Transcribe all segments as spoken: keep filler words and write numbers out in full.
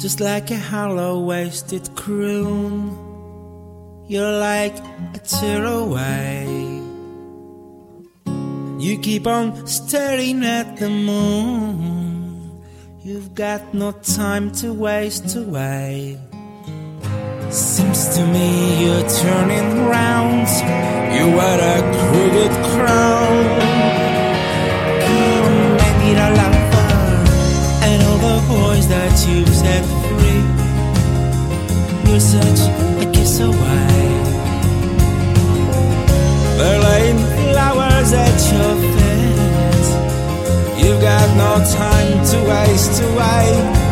just like a hollow-waisted croon. You're like a tear away. You keep on staring at the moon. You've got no time to waste away. Seems to me you're turning round. You wear a crooked crown. Come and need a lover, and all the boys that you've set free. You're such a kiss away. They're laying flowers at your feet. You've got no time to waste away.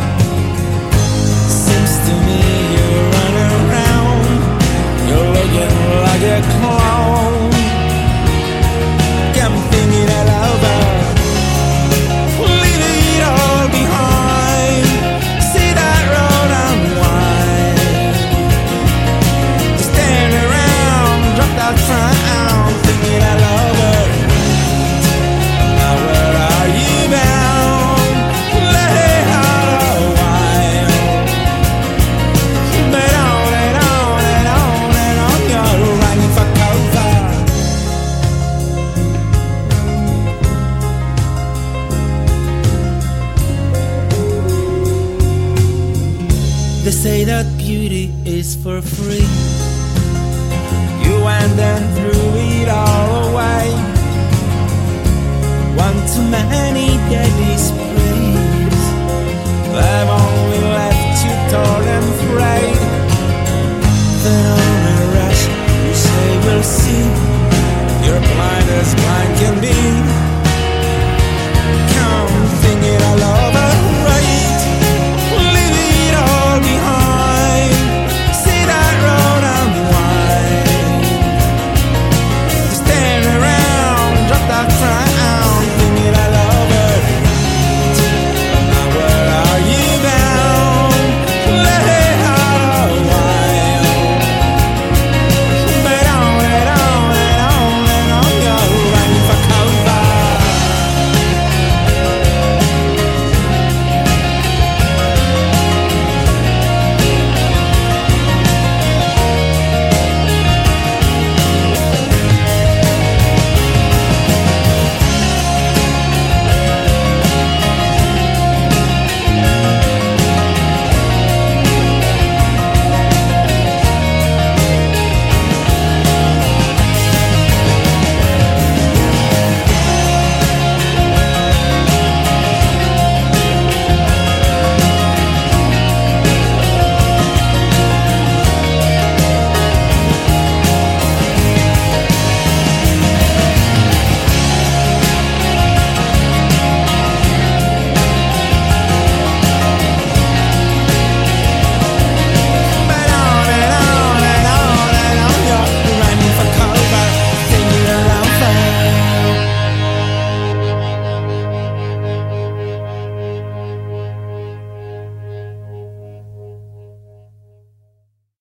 Seems to me you're running around. You're looking like a clown. Come thinking it over, leave it all behind. See that road unwind. Just stand around, drop that frown, thinking it over. Now where are you bound? Lay out a while. But on and on and on and on you're running for cover. They say that beauty is for free. You went and threw it all away. One too many deadly sprees. They've